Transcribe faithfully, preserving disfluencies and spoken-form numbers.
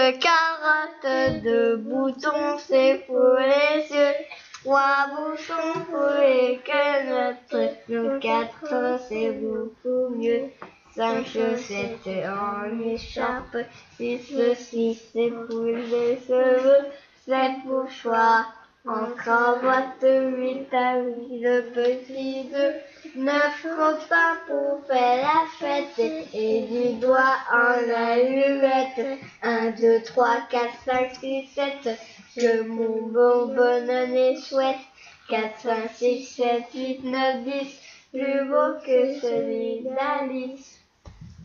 carottes, deux boutons, c'est pour les yeux. Trois bouchons pour les quenottes, nos quatre, c'est beaucoup mieux. Cinq chaussettes en écharpe, six, six, c'est pour les cheveux. Sept mouchoirs en cravate, huit amis de petits œufs. Neuf copains pour faire la fête et du doigt en allumette. Un, deux, trois, quatre, cinq, six, sept, que mon bon bonhomme est chouette. Quatre, cinq, six, sept, huit, neuf, dix, plus beau que celui d'Alice.